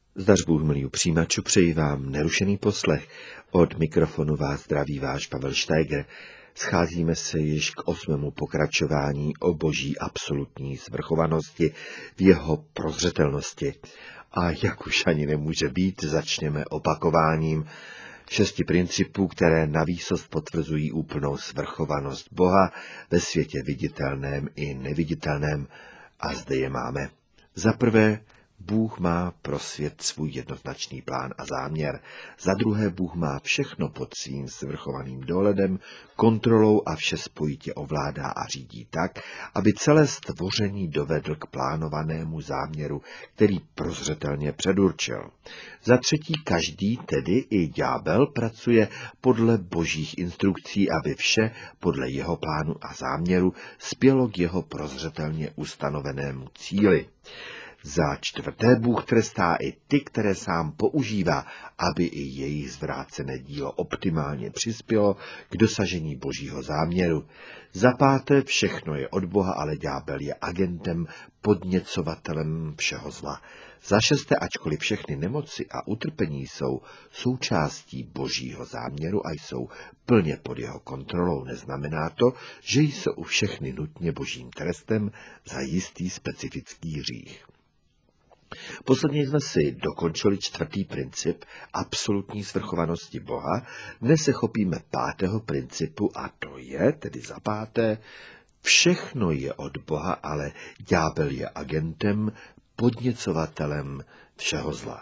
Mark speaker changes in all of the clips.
Speaker 1: Zdař Bůh, milí přijímačů, přeji vám nerušený poslech. Od mikrofonu vás zdraví váš Pavel Steiger. Scházíme se již k 8. pokračování o boží absolutní svrchovanosti v jeho prozřetelnosti. A jak už ani nemůže být, začněme opakováním 6 principů, které navýsost potvrzují úplnou svrchovanost Boha ve světě viditelném i neviditelném. A zde je máme. Za prvé, Bůh má pro svět svůj jednoznačný plán a záměr. Za druhé, Bůh má všechno pod svým svrchovaným dohledem, kontrolou a vše spojitě ovládá a řídí tak, aby celé stvoření dovedl k plánovanému záměru, který prozřetelně předurčil. Za třetí, každý, tedy i ďábel, pracuje podle božích instrukcí, aby vše podle jeho plánu a záměru spělo k jeho prozřetelně ustanovenému cíli. Za čtvrté, Bůh trestá i ty, které sám používá, aby i jejich zvrácené dílo optimálně přispělo k dosažení božího záměru. Za páté, všechno je od Boha, ale ďábel je agentem, podněcovatelem všeho zla. Za šesté, ačkoliv všechny nemoci a utrpení jsou součástí božího záměru a jsou plně pod jeho kontrolou, neznamená to, že jsou všechny nutně božím trestem za jistý specifický hřích. Posledně jsme si dokončili 4. princip absolutní svrchovanosti Boha. Dnes se chopíme 5. principu a to je, tedy za 5. všechno je od Boha, ale ďábel je agentem, podněcovatelem všeho zla.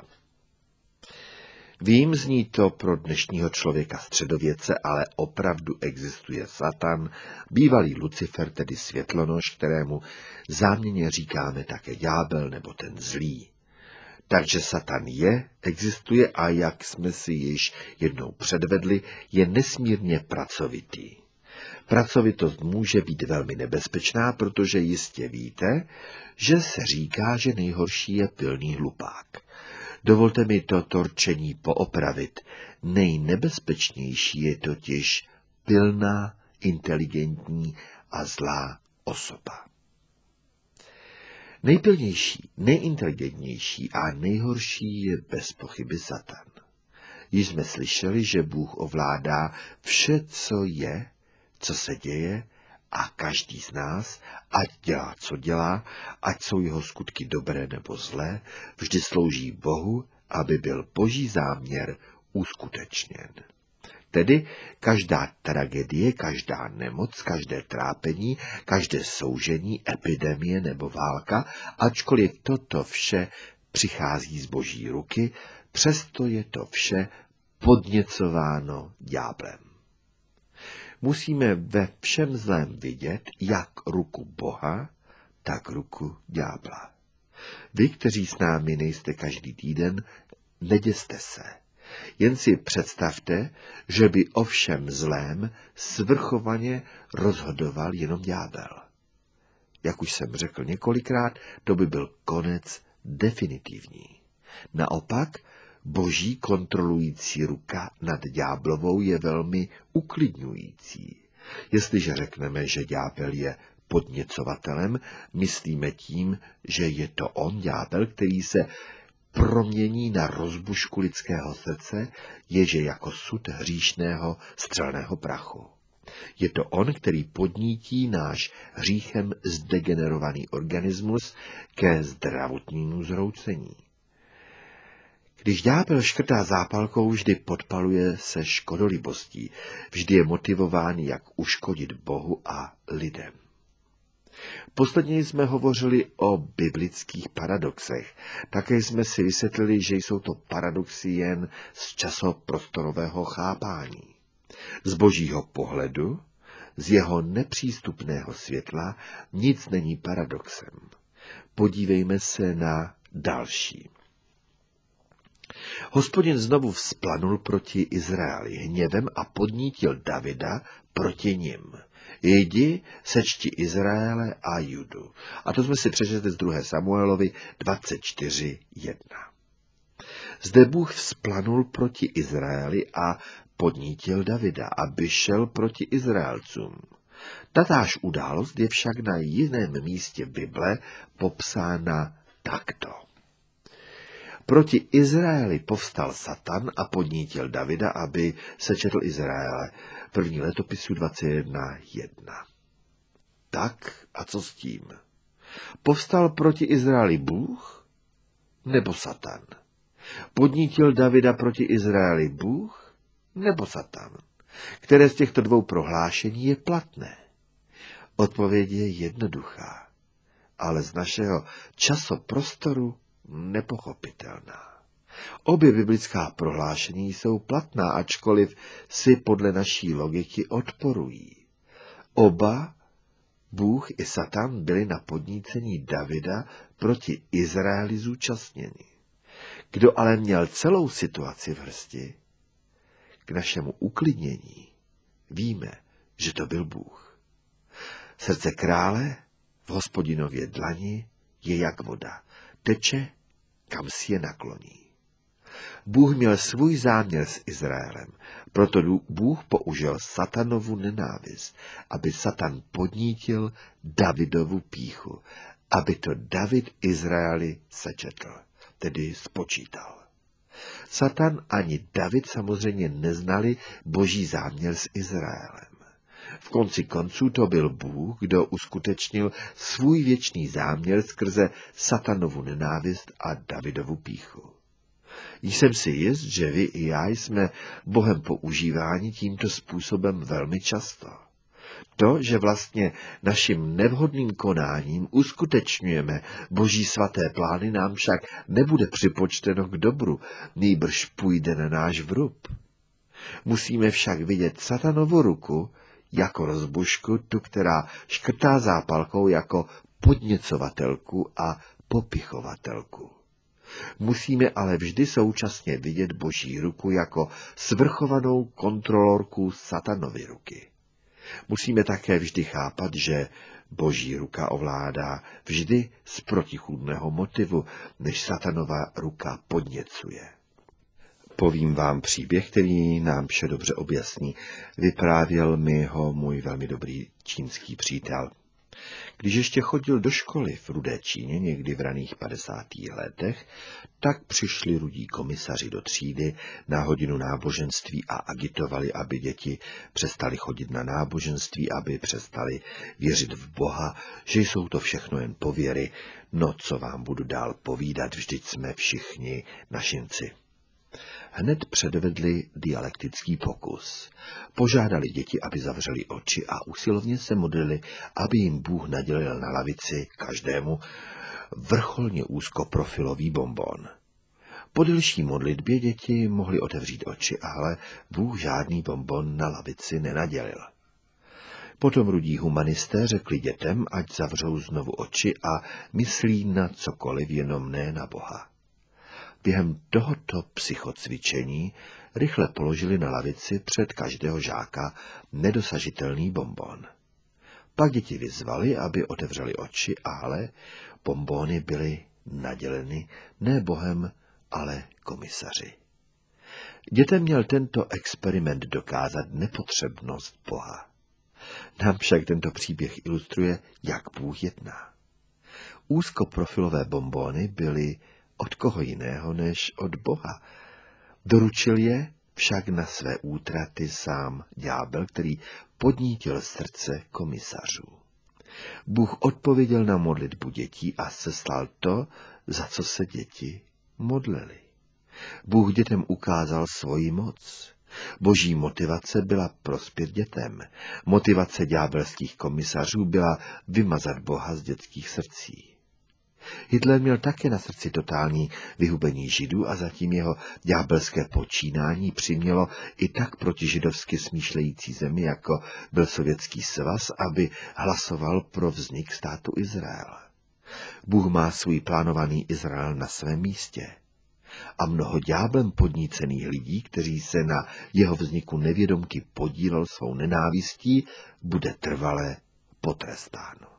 Speaker 1: Vím, zní to pro dnešního člověka středověce, ale opravdu existuje Satan, bývalý Lucifer, tedy světlonož, kterému záměrně říkáme také ďábel nebo ten zlý. Takže Satan existuje a jak jsme si již jednou předvedli, je nesmírně pracovitý. Pracovitost může být velmi nebezpečná, protože jistě víte, že se říká, že nejhorší je pilný hlupák. Dovolte mi toto rčení poopravit. Nejnebezpečnější je totiž pilná, inteligentní a zlá osoba. Nejpilnější, nejinteligentnější a nejhorší je bez pochyby Satan. Již jsme slyšeli, že Bůh ovládá vše, co se děje a každý z nás, ať dělá, co dělá, ať jsou jeho skutky dobré nebo zlé, vždy slouží Bohu, aby byl boží záměr uskutečněn. Tedy každá tragédie, každá nemoc, každé trápení, každé soužení, epidemie nebo válka, ačkoliv toto vše přichází z boží ruky, přesto je to vše podněcováno ďáblem. Musíme ve všem zlém vidět jak ruku Boha, tak ruku ďábla. Vy, kteří s námi nejste každý týden, neděste se. Jen si představte, že by o všem zlém svrchovaně rozhodoval jenom ďábel. Jak už jsem řekl několikrát, to by byl konec definitivní. Naopak, boží kontrolující ruka nad ďáblovou je velmi uklidňující. Jestliže řekneme, že ďábel je podněcovatelem, myslíme tím, že je to on, ďábel, který se promění na rozbušku lidského srdce, ježe jako sud hříšného střelného prachu. Je to on, který podnítí náš hříchem zdegenerovaný organismus ke zdravotnímu zhroucení. Když ďábel škrtá zápalkou, vždy podpaluje se škodolibostí, vždy je motivován, jak uškodit Bohu a lidem. Posledně jsme hovořili o biblických paradoxech. Také jsme si vysvětlili, že jsou to paradoxy jen z časoprostorového chápání. Z božího pohledu, z jeho nepřístupného světla, nic není paradoxem. Podívejme se na další. Hospodin znovu vzplanul proti Izraeli hněvem a podnítil Davida proti nim. Jdi, sečti Izraele a Judu. A to jsme si přečetli z 2. Samuelovi 24:1. Zde Bůh vzplanul proti Izraeli a podnítil Davida, aby šel proti Izraelcům. Tatáž událost je však na jiném místě Bible popsána takto. Proti Izraeli povstal Satan a podnítil Davida, aby sečetl Izraele. První letopisu 21.1. Tak a co s tím? Povstal proti Izraeli Bůh nebo Satan? Podnítil Davida proti Izraeli Bůh nebo Satan? Které z těchto dvou prohlášení je platné? Odpověď je jednoduchá, ale z našeho časoprostoru nepochopitelná. Obě biblická prohlášení jsou platná, ačkoliv si podle naší logiky odporují. Oba, Bůh i Satan, byli na podnícení Davida proti Izraeli zúčastněni. Kdo ale měl celou situaci v hrsti, k našemu uklidnění víme, že to byl Bůh. Srdce krále v Hospodinově dlani je jak voda, teče, kam si je nakloní. Bůh měl svůj záměr s Izraelem, proto Bůh použil Satanovu nenávist, aby Satan podnítil Davidovu pýchu, aby to David Izraeli sečetl, tedy spočítal. Satan ani David samozřejmě neznali boží záměr s Izraelem. V konci konců to byl Bůh, kdo uskutečnil svůj věčný záměr skrze Satanovu nenávist a Davidovu pýchu. Jsem si jist, že vy i já jsme Bohem používáni tímto způsobem velmi často. To, že vlastně naším nevhodným konáním uskutečňujeme boží svaté plány, nám však nebude připočteno k dobru, nýbrž půjde na náš vrub. Musíme však vidět Satanovu ruku jako rozbušku, tu, která škrtá zápalkou, jako podněcovatelku a popichovatelku. Musíme ale vždy současně vidět boží ruku jako svrchovanou kontrolorku Satanovy ruky. Musíme také vždy chápat, že boží ruka ovládá vždy z protichůdného motivu, než Satanova ruka podněcuje. Povím vám příběh, který nám vše dobře objasní. Vyprávěl mi ho můj velmi dobrý čínský přítel. Když ještě chodil do školy v Rudé Číně někdy v raných 50. letech, tak přišli rudí komisaři do třídy na hodinu náboženství a agitovali, aby děti přestali chodit na náboženství, aby přestali věřit v Boha, že jsou to všechno jen pověry. No, co vám budu dál povídat, vždyť jsme všichni našinci. Hned předvedli dialektický pokus. Požádali děti, aby zavřeli oči a usilovně se modlili, aby jim Bůh nadělil na lavici každému vrcholně úzkoprofilový bonbon. Po delší modlitbě děti mohly otevřít oči, ale Bůh žádný bonbon na lavici nenadělil. Potom rudí humanisté řekli dětem, ať zavřou znovu oči a myslí na cokoliv, jenom ne na Boha. Během tohoto psychocvičení rychle položili na lavici před každého žáka nedosažitelný bonbon. Pak děti vyzvali, aby otevřeli oči, ale bonbony byly naděleny ne Bohem, ale komisaři. Dětem měl tento experiment dokázat nepotřebnost Boha. Nám však tento příběh ilustruje, jak Bůh jedná. Úzkoprofilové bonbony byly od koho jiného než od Boha. Doručil je však na své útraty sám ďábel, který podnítil srdce komisařů. Bůh odpověděl na modlitbu dětí a seslal to, za co se děti modlili. Bůh dětem ukázal svoji moc. Boží motivace byla prospět dětem. Motivace ďábelských komisařů byla vymazat Boha z dětských srdcí. Hitler měl také na srdci totální vyhubení Židů a zatím jeho ďábelské počínání přimělo i tak protižidovsky smýšlející zemi, jako byl Sovětský svaz, aby hlasoval pro vznik státu Izrael. Bůh má svůj plánovaný Izrael na svém místě. A mnoho ďáblem podnícených lidí, kteří se na jeho vzniku nevědomky podílel svou nenávistí, bude trvale potrestáno.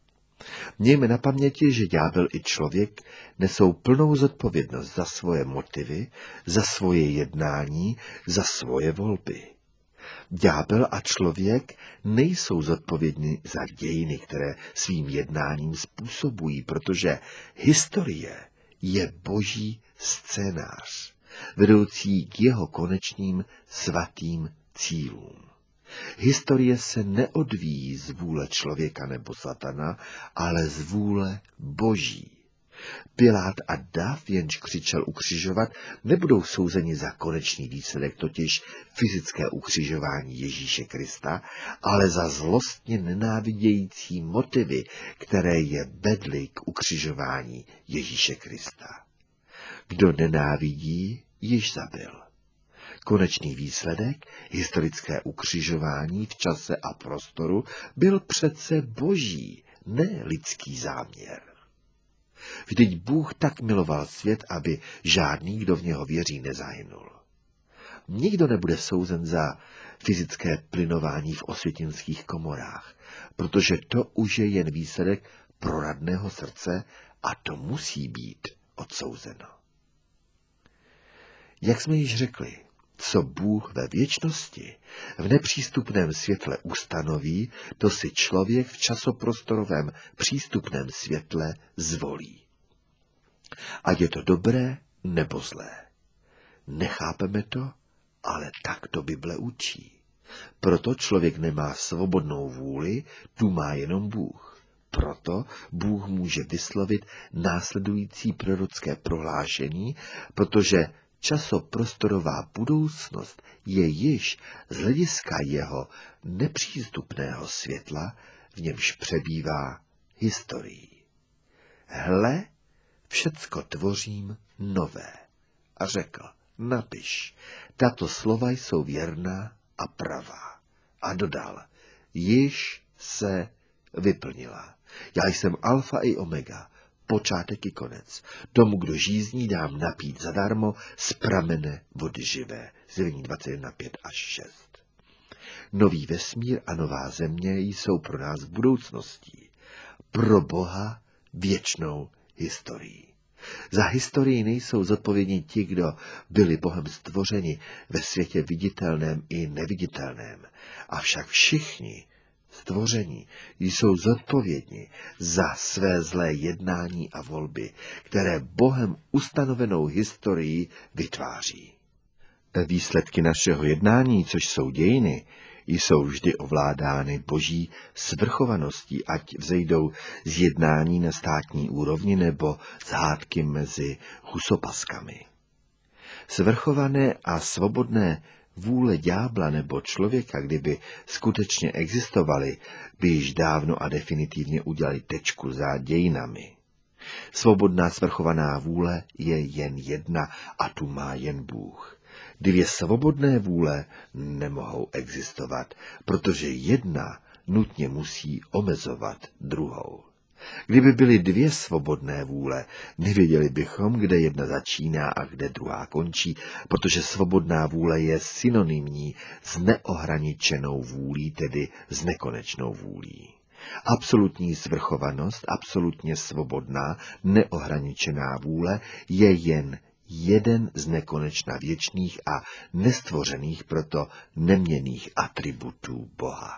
Speaker 1: Mějme na paměti, že ďábel i člověk nesou plnou zodpovědnost za svoje motivy, za svoje jednání, za svoje volby. Ďábel a člověk nejsou zodpovědní za dějiny, které svým jednáním způsobují, protože historie je boží scénář, vedoucí k jeho konečným svatým cílům. Historie se neodvíjí z vůle člověka nebo satana, ale z vůle Boží. Pilát a Dav, jenž křičel ukřižovat, nebudou souzeni za konečný výsledek, totiž fyzické ukřižování Ježíše Krista, ale za zlostně nenávidějící motivy, které je vedly k ukřižování Ježíše Krista. Kdo nenávidí, již zabil. Konečný výsledek, historické ukřižování v čase a prostoru, byl přece Boží, ne lidský záměr. Vždyť Bůh tak miloval svět, aby žádný, kdo v něho věří, nezahynul. Nikdo nebude souzen za fyzické plynování v osvětinských komorách, protože to už je jen výsledek proradného srdce a to musí být odsouzeno. Jak jsme již řekli, co Bůh ve věčnosti v nepřístupném světle ustanoví, to si člověk v časoprostorovém přístupném světle zvolí. Ať je to dobré nebo zlé. Nechápeme to, ale tak to Bible učí. Proto člověk nemá svobodnou vůli, tu má jenom Bůh. Proto Bůh může vyslovit následující prorocké prohlášení, protože časoprostorová budoucnost je již z hlediska jeho nepřístupného světla, v němž přebývá historií. Hle, všecko tvořím nové. A řekl, napiš, tato slova jsou věrná a pravá. A dodal, již se vyplnila. Já jsem alfa i omega, počátek i konec. Tomu, kdo žízní, dám napít zadarmo z pramene vody živé. Zjevení 21, 5 až 6. Nový vesmír a nová země jsou pro nás budoucností. Pro Boha věčnou historií. Za historii nejsou zodpovědní ti, kdo byli Bohem stvořeni ve světě viditelném i neviditelném. Avšak všichni stvoření jsou zodpovědní za své zlé jednání a volby, které Bohem ustanovenou historii vytváří. Výsledky našeho jednání, což jsou dějiny, jsou vždy ovládány Boží svrchovaností, ať vzejdou z jednání na státní úrovni nebo z hádky mezi husopaskami. Svrchované a svobodné vůle ďábla nebo člověka, kdyby skutečně existovaly, by již dávno a definitivně udělali tečku za dějinami. Svobodná svrchovaná vůle je jen jedna a tu má jen Bůh. Dvě svobodné vůle nemohou existovat, protože jedna nutně musí omezovat druhou. Kdyby byly dvě svobodné vůle, nevěděli bychom, kde jedna začíná a kde druhá končí, protože svobodná vůle je synonymní s neohraničenou vůlí, tedy s nekonečnou vůlí. Absolutní svrchovanost, absolutně svobodná, neohraničená vůle je jen jeden z nekonečna věčných a nestvořených, proto neměnných atributů Boha.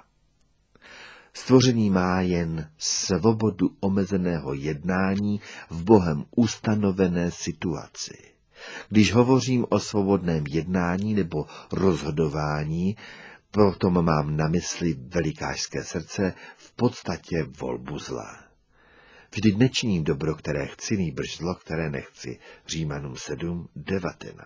Speaker 1: Stvoření má jen svobodu omezeného jednání v Bohem ustanovené situaci. Když hovořím o svobodném jednání nebo rozhodování, potom mám na mysli velikářské srdce, v podstatě volbu zla. Vždyť nečiním dobro, které chci, nýbrž zlo, které nechci. Římanům 7:19.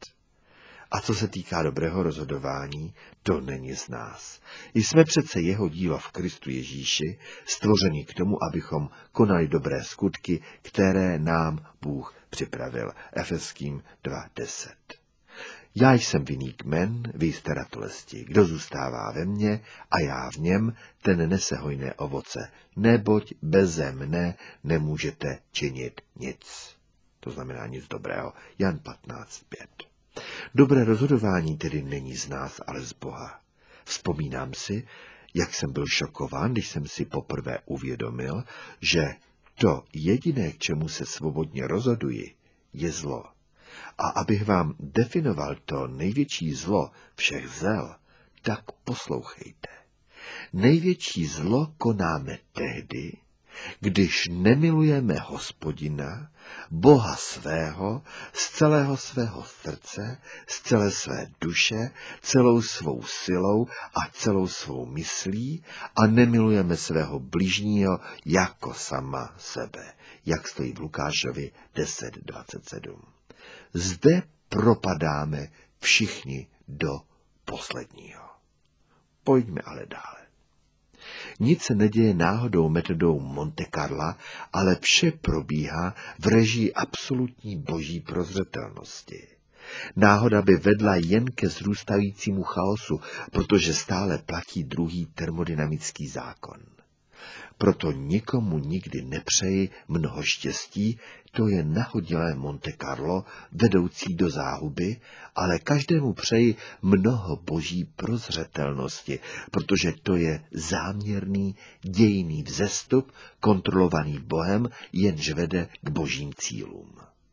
Speaker 1: A co se týká dobrého rozhodování, to není z nás. Jsme přece jeho dílo v Kristu Ježíši, stvoření k tomu, abychom konali dobré skutky, které nám Bůh připravil. Efeským 2:10. Já jsem vinný kmen, vy jste ratolesti. Kdo zůstává ve mně a já v něm, ten nese hojné ovoce, neboť beze mne nemůžete činit nic. To znamená nic dobrého. Jan 15:5. Dobré rozhodování tedy není z nás, ale z Boha. Vzpomínám si, jak jsem byl šokován, když jsem si poprvé uvědomil, že to jediné, k čemu se svobodně rozhoduji, je zlo. A abych vám definoval to největší zlo všech zel, tak poslouchejte. Největší zlo konáme tehdy, když nemilujeme Hospodina, Boha svého, z celého svého srdce, z celé své duše, celou svou silou a celou svou myslí a nemilujeme svého bližního jako sama sebe, jak stojí v Lukášovi 10:27. Zde propadáme všichni do posledního. Pojďme ale dále. Nic se neděje náhodou metodou Monte Carla, ale vše probíhá v režii absolutní boží prozřetelnosti. Náhoda by vedla jen ke zrůstajícímu chaosu, protože stále platí druhý termodynamický zákon. Proto nikomu nikdy nepřeji mnoho štěstí, to je nahodilé Monte Carlo, vedoucí do záhuby, ale každému přeji mnoho boží prozřetelnosti, protože to je záměrný, dějný vzestup, kontrolovaný Bohem, jenž vede k božím cílům.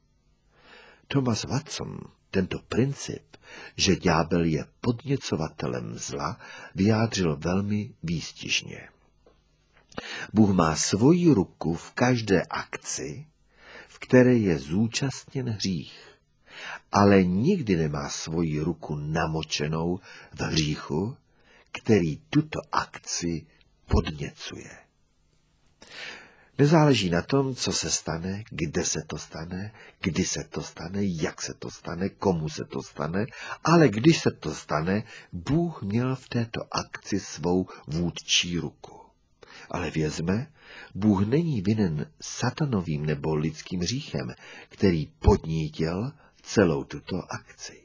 Speaker 1: Thomas Watson tento princip, že ďábel je podněcovatelem zla, vyjádřil velmi výstižně. Bůh má svoji ruku v každé akci, v které je zúčastněn hřích, ale nikdy nemá svoji ruku namočenou v hříchu, který tuto akci podněcuje. Nezáleží na tom, co se stane, kde se to stane, kdy se to stane, jak se to stane, komu se to stane, ale když se to stane, Bůh měl v této akci svou vůdčí ruku. Ale vězme, Bůh není vinen satanovým nebo lidským hříchem, který podnítil celou tuto akci.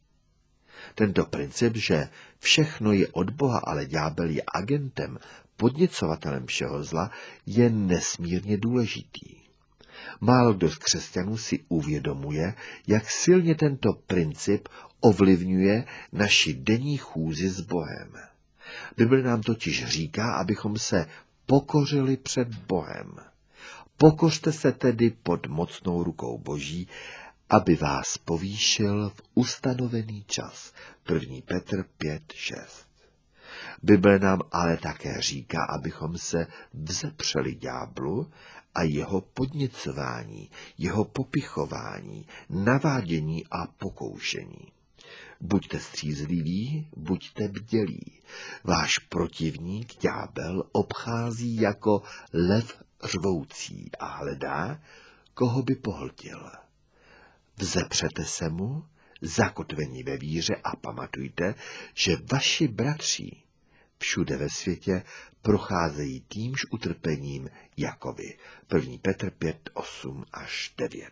Speaker 1: Tento princip, že všechno je od Boha, ale ďábel je agentem, podněcovatelem všeho zla, je nesmírně důležitý. Málo kdo z křesťanů si uvědomuje, jak silně tento princip ovlivňuje naši denní chůzi s Bohem. Bible nám totiž říká, abychom se pokořili před Bohem. Pokořte se tedy pod mocnou rukou Boží, aby vás povýšil v ustanovený čas. 1. Petr 5:6. Bible nám ale také říká, abychom se vzepřeli ďáblu a jeho podněcování, jeho popichování, navádění a pokoušení. Buďte střízliví, buďte bdělí. Váš protivník, ďábel, obchází jako lev řvoucí a hledá, koho by pohltil. Vzepřete se mu, zakotvení ve víře a pamatujte, že vaši bratři všude ve světě procházejí týmž utrpením jako vy. 1. Petr 5:8-9.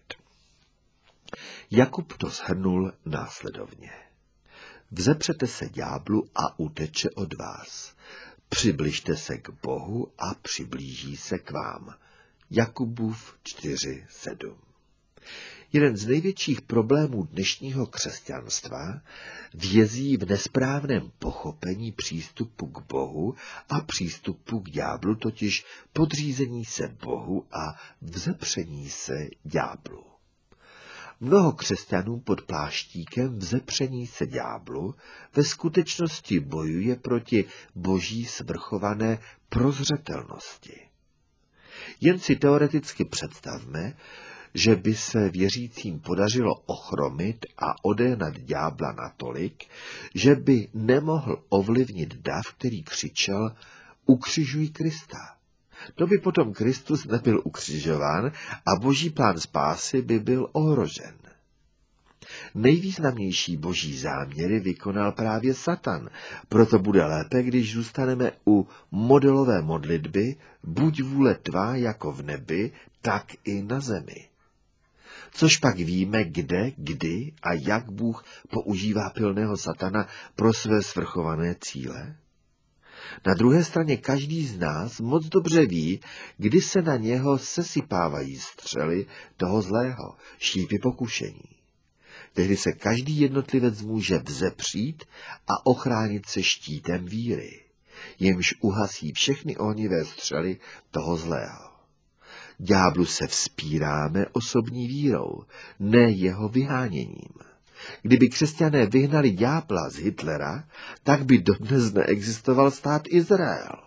Speaker 1: Jakub to shrnul následovně. Vzepřete se ďáblu a uteče od vás. Přibližte se k Bohu a přiblíží se k vám. Jakubův 4:7. Jeden z největších problémů dnešního křesťanstva vězí v nesprávném pochopení přístupu k Bohu a přístupu k ďáblu, totiž podřízení se Bohu a vzepření se ďáblu. Mnoho křesťanů pod pláštíkem vzepření se ďáblu ve skutečnosti bojuje proti boží svrchované prozřetelnosti. Jen si teoreticky představme, že by se věřícím podařilo ochromit a odénat ďábla natolik, že by nemohl ovlivnit dav, který křičel ukřižuj Krista. To by potom Kristus nebyl ukřižován a boží plán spásy by byl ohrožen. Nejvýznamnější boží záměry vykonal právě Satan, proto bude lépe, když zůstaneme u modelové modlitby buď vůle tvá jako v nebi, tak i na zemi. Což pak víme, kde, kdy a jak Bůh používá pilného satana pro své svrchované cíle? Na druhé straně každý z nás moc dobře ví, kdy se na něho sesypávají střely toho zlého, šípy pokušení. Tehdy se každý jednotlivec může vzepřít a ochránit se štítem víry, jimž uhasí všechny ohnivé střely toho zlého. Ďáblu se vzpíráme osobní vírou, ne jeho vyháněním. Kdyby křesťané vyhnali ďábla z Hitlera, tak by dodnes neexistoval stát Izrael.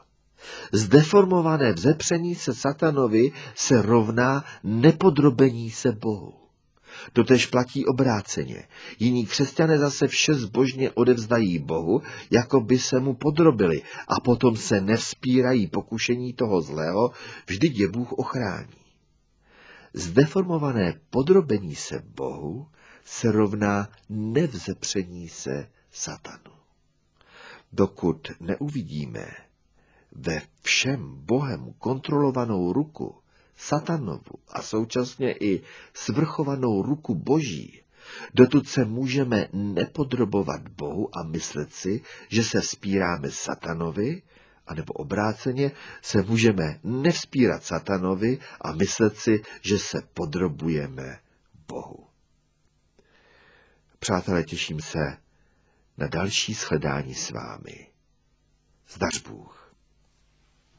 Speaker 1: Zdeformované vzepření se satanovi se rovná nepodrobení se Bohu. Totež platí obráceně. Jiní křesťané zase vše zbožně odevzdají Bohu, jako by se mu podrobili, a potom se nevzpírají pokušení toho zlého, vždyť je Bůh ochrání. Zdeformované podrobení se Bohu se rovná nevzepření se satanu. Dokud neuvidíme ve všem Bohem kontrolovanou ruku satanovu a současně i svrchovanou ruku Boží, dotud se můžeme nepodrobovat Bohu a myslet si, že se vzpíráme satanovi, anebo obráceně se můžeme nevzpírat satanovi a myslet si, že se podrobujeme Bohu. Přátelé, těším se na další shledání s vámi. Zdař Bůh.